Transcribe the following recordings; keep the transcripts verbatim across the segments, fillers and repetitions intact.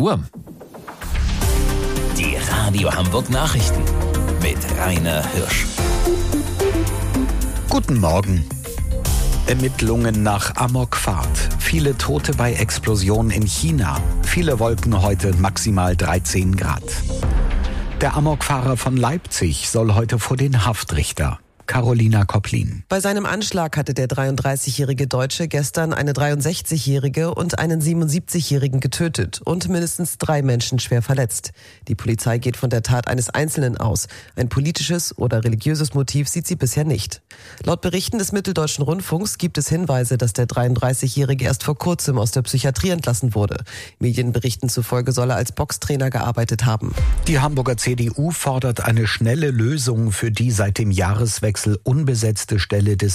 Uhr. Die Radio Hamburg Nachrichten mit Rainer Hirsch. Guten Morgen. Ermittlungen nach Amokfahrt. Viele Tote bei Explosion in China. Viele Wolken heute, maximal dreizehn Grad. Der Amokfahrer von Leipzig soll heute vor den Haftrichter. Carolina Kopplin. Bei seinem Anschlag hatte der dreiunddreißigjährige Deutsche gestern eine dreiundsechzigjährige und einen siebenundsiebzigjährigen getötet und mindestens drei Menschen schwer verletzt. Die Polizei geht von der Tat eines Einzelnen aus. Ein politisches oder religiöses Motiv sieht sie bisher nicht. Laut Berichten des Mitteldeutschen Rundfunks gibt es Hinweise, dass der dreiunddreißigjährige erst vor kurzem aus der Psychiatrie entlassen wurde. Medienberichten zufolge soll er als Boxtrainer gearbeitet haben. Die Hamburger C D U fordert eine schnelle Lösung für die seit dem Jahreswechsel unbesetzte Stelle des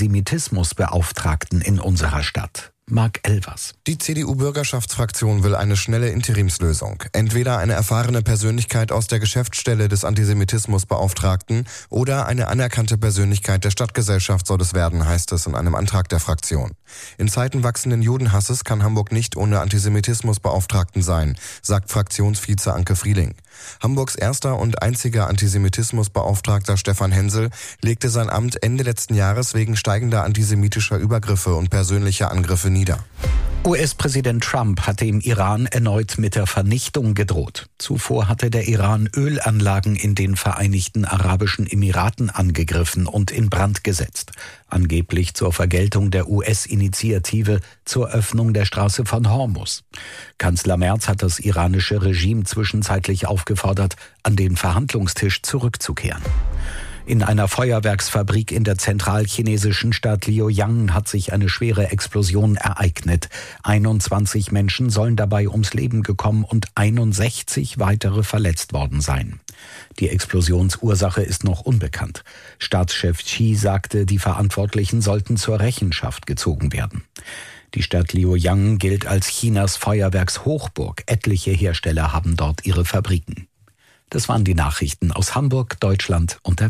Antisemitismusbeauftragten in unserer Stadt. Marc Elvers. Die C D U-Bürgerschaftsfraktion will eine schnelle Interimslösung. Entweder eine erfahrene Persönlichkeit aus der Geschäftsstelle des Antisemitismusbeauftragten oder eine anerkannte Persönlichkeit der Stadtgesellschaft soll es werden, heißt es in einem Antrag der Fraktion. In Zeiten wachsenden Judenhasses kann Hamburg nicht ohne Antisemitismusbeauftragten sein, sagt Fraktionsvize Anke Frieling. Hamburgs erster und einziger Antisemitismusbeauftragter Stefan Hensel legte sein Amt Ende letzten Jahres wegen steigender antisemitischer Übergriffe und persönlicher Angriffe nieder. U S-Präsident Trump hatte im Iran erneut mit der Vernichtung gedroht. Zuvor hatte der Iran Ölanlagen in den Vereinigten Arabischen Emiraten angegriffen und in Brand gesetzt. Angeblich zur Vergeltung der U S-Initiative zur Öffnung der Straße von Hormuz. Kanzler Merz hat das iranische Regime zwischenzeitlich aufgefordert, an den Verhandlungstisch zurückzukehren. In einer Feuerwerksfabrik in der zentralchinesischen Stadt Liaoyang hat sich eine schwere Explosion ereignet. einundzwanzig Menschen sollen dabei ums Leben gekommen und einundsechzig weitere verletzt worden sein. Die Explosionsursache ist noch unbekannt. Staatschef Xi sagte, die Verantwortlichen sollten zur Rechenschaft gezogen werden. Die Stadt Liaoyang gilt als Chinas Feuerwerkshochburg. Etliche Hersteller haben dort ihre Fabriken. Das waren die Nachrichten aus Hamburg, Deutschland und der